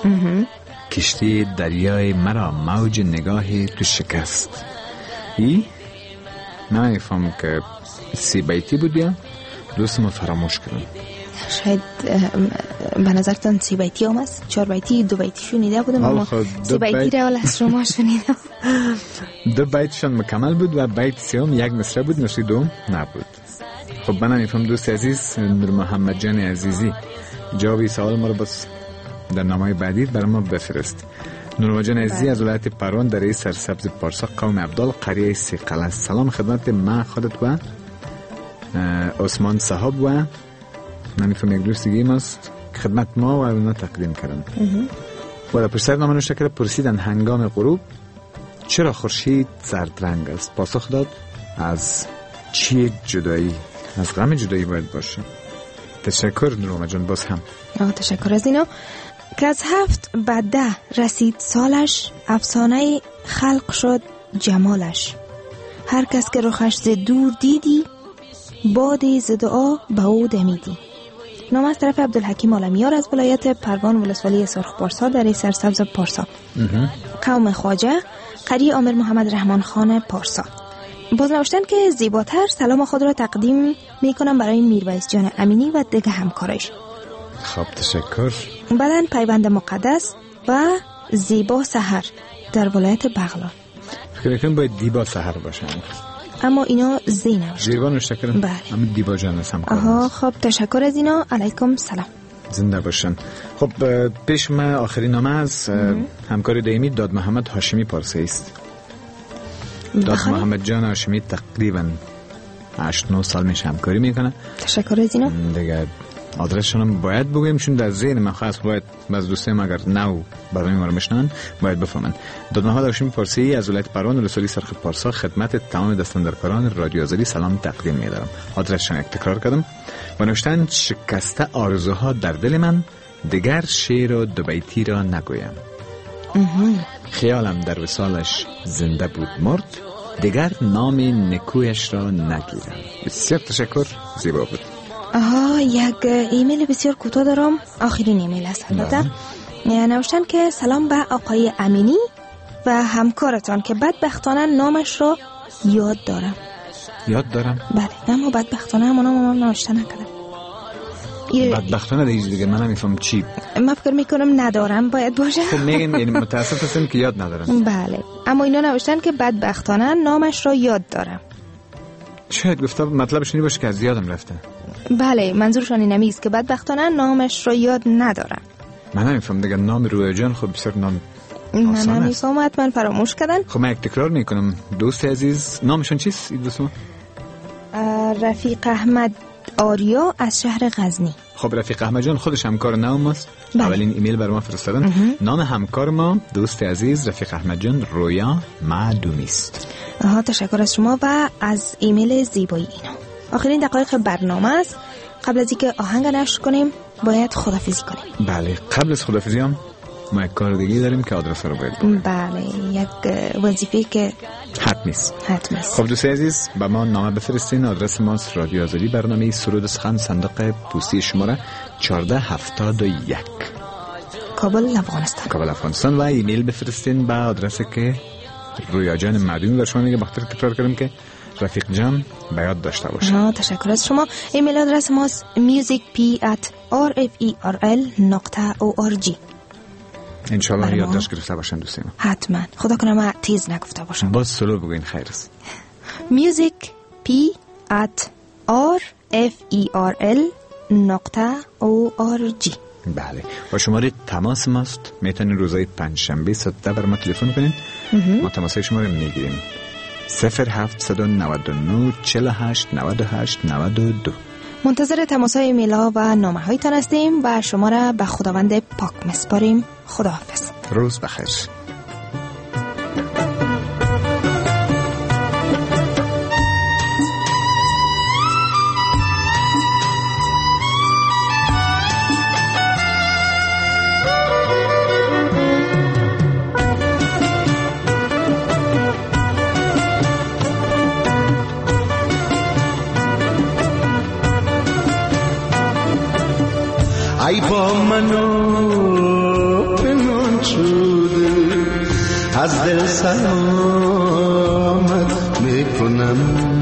کشتی دریای مرا موج نگاه تو شکست. ای نمیفهم که سی بیتی بود یا دوستم فراموش کنم. شاید به نظرتان سی بیتی هم است؟ چهار بیتی دو بیتی شنیده بودم اما سی بیتی را از شما شنیدم. دو بیتشان مکمل بود و بیت سیوم یک مصرع بود، نصف دوم نبود. خب من نمیفهم دوست عزیز نور محمد جان عزیزی جوابی سوال ما رو بس در نامه بعدی برای ما بفرست. نور محمد جان عزیزی از ولایت پروان در سرسبز پارسا قوم عبدال قریه سیقل. سلام خدمت من خودت و عثمان صاحب و نمیفهم یک دوست دیگه ماست خدمت ما و اونا تقدیم کردن. و در پشت نامه نوشته کرده پرسیدن هنگام غروب چرا خورشید زرد رنگ است؟ پاسخ داد از چی جدایی، از غم جدایی باید باشه. تشکر نور جان باز هم. آه تشکر از اینا که از هفت بعد ده رسید سالش، افسانه خلق شد جمالش. هر کس که رخش ز دور دیدی، بادی ز دعا به او دمیدی. نام از طرف عبدالحکیم عالمیار از ولایت پروان ولسوالی سرخ پارسا در سرسبز پارسا. قوم خواجه قریه آمر محمد رحمان خان پارسا. باز نوشتن که زیباتر سلام خود را تقدیم میکنم برای میرویس جان امینی و دیگه همکارش. خب تشکر. بعدن پیوند مقدس و زیبا سحر در ولایت بغلان. فکر میکنم باید دیبا سحر باشن اما اینا زی نوشتن. زیبا نوشته کردن؟ بله. اما دیبا جان هست همکار. آها خب تشکر از اینا. علیکم سلام. زنده باشن. خب پیش من آخرین نامه از همکار دائمی داد محمد هاشمی پارسه است. داد محمد جان هاشمی تقریبا هشت نه سال میشه همکاری میکنه. تشکر از اینا. دیگه آدرسشون هم باید بگویم چون در ذهن من خاص باید از دوستان اگر نو برنامه ما رو میشنن باید بفهمن. داد محمد هاشمی پارسی از ولایت پروان ولسوالی سرخ پارسا خدمت تمام دستاندرکاران رادیو آزادی سلام تقدیم می‌دارم. آدرسشون یک تکرار کردم. و نوشتن شکسته آرزوها در دل من، دیگر شعر و دو بیتی را نگویم. خیالم در وصالش زنده بود مرد، دیگر نام نکویش را نگیرم. بسیار تشکر، زیبا بود. آها یک ایمیل بسیار کوتاه دارم، آخرین ایمیل است البته. نوشتن که سلام به آقای امینی و همکارتان که بدبختانه نامش را یاد دارم. یاد دارم؟ بله اما بدبختانه همون نام هم نوشته نکردم. بدبختانه دیگه دیگه من نمیفهم چی. من فکر میکنم ندارم باید باشه. خب میگن یعنی متاسف هستم که یاد ندارم. بله اما اینا نوشتن که بدبختانه نامش را یاد دارم. شاید گفته مطلبش اینی باشه که از یادم رفته. بله منظورشان اینمی است که بدبختانه نامش را یاد ندارم. من نمیفهم دیگه نام روی جان خب بسیار نام من نمیفهم حتما فراموش کردن. خب من یک تکرار میکنم دوست عزیز نامشون چیست این دوستم؟ رفیق احمد آریا از شهر غزنی. خب رفیق احمد جان خودش همکار نام است. اولین ایمیل بر ما فرستادن. نام همکار ما دوست عزیز رفیق احمد جان رویا معدومی است. آها تشکر از شما و از ایمیل زیبایی اینا. آخرین دقایق برنامه است. قبل از اینکه آهنگ نشر کنیم باید خدافیزی کنیم. بله، قبل از خدافیزی هم ما یک کار دیگه داریم که آدرس رو باید بگیم. بله، یک وظیفه که حتمی است. حتمی است. خب دوستان عزیز، به ما نامه بفرستین. آدرس ما است رادیو آزادی، برنامه سرود سخن، صندوق پستی شماره چهارده هفتاد و یک، کابل افغانستان. کابل افغانستان. و ایمیل بفرستین به آدرسی که رویا جان معدومی در شما میگه. بخاطر تکرار کردم که رفیق جان به یاد داشته باشه. تشکر از شما. ایمیل آدرس ما است musicp at rferl dot org. انشالله یادداشت گرفته باشن دوستان. حتما. خدا کنه ما تیز نگفته باشم. باز سلو بگوین خیر است. musicp at rferl dot org. بله. و شماره تماس ماست، میتونین روزهای پنجشنبه ساعت بر ما تلفن کنین. ما تماسای شما رو میگیریم. صفر هفت نه نه چهل و هشت نود و هشت نود و دو. منتظر تماس‌های ایمیل‌ها و نامه‌هایتان هستیم و شما را به خداوند پاک می‌سپاریم. خداحافظ. روز بخیر. ای با منو پنهان شده، از دل سلامت میکنم.